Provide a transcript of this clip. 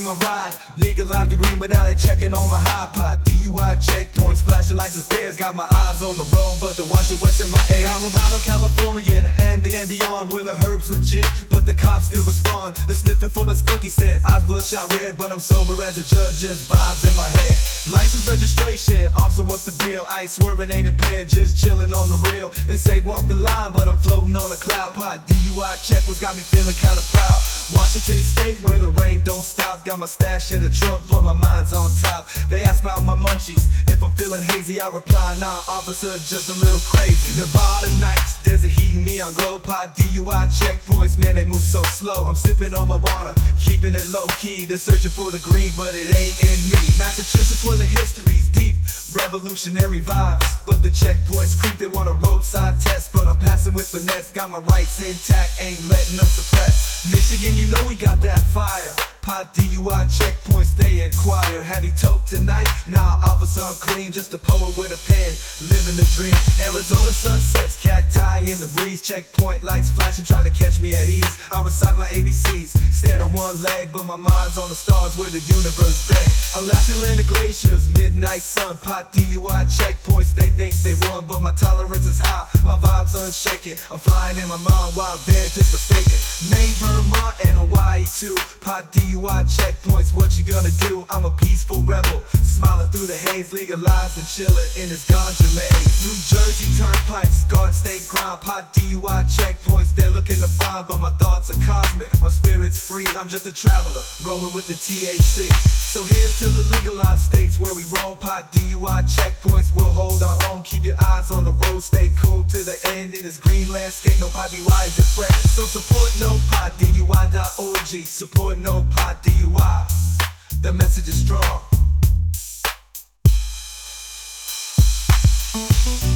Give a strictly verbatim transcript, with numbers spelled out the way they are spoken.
my ride. Legalized the green without it checking on my high pot. D U I checkpoints, flashing lights and stairs. Got my eyes on the road, but the watch is what's in my air. I'm out of California and the and beyond, where the herbs legit, but the cops still respond. The sniffing for the skunk, he said. Eyes bloodshot red, but I'm sober as a judge, just vibes in my head. License registration, officer, what's the deal? I ain't swerving, ain't impaired, just chilling on the rail. They say walk the line, but I'm floating on a cloud. Pot D U I check was got me feeling kinda proud. Washington State, where the rain don't stop. Got my stash in the trunk, but my mind's on top. They ask about my munchies. If I'm feeling hazy, I reply, nah, officer, just a little crazy. Nevada nights, there's a heat in me on glow. Pot D U I checkpoints, man, they move so slow. I'm sipping on my water, keeping it low key. They're searching for the green, but it ain't in me. Massachusetts, where the history's deep, revolutionary vibes, but the checkpoints creep. They want a roadside test, but I'm passing with finesse. Got my rights intact, ain't letting them suppress. Michigan, you know we got that fire. Pot D U I checkpoints, they inquire. Had he tote tonight? Nah, officer, I'm clean, just a poet with a pen, living the dream. Arizona sunsets, cacti in the breeze. Checkpoint lights flashing, trying to catch me at ease. I recite my A B Cs, stand on one leg, but my mind's on the stars where the universe bed. Alaskan land glaciers, midnight sun. Pot D U I checkpoints, they think they won, but my tolerance is high, my vibe's unshaken. I'm flying in my mind while vantage mistaken. Maine, Vermont, and Hawaii too. Pot D U I checkpoints, what you gonna do? I'm a peaceful rebel, smiling through the haze, legalized and chilling in this ganja maze. New Jersey turnpikes, Garden State crime. Pot D U I checkpoints, they're looking to find, but my thoughts are cosmic, my spirit's free. I'm just a traveler, rolling with the T H C. So here's to the legalized states where we roam. Pot D U I checkpoints, we'll hold our own. Keep your eyes on the road, stay cool to the end. In this green landscape, nobody wise and fresh. So support no pot D U I dot org. Support no pot D U I. The message is strong.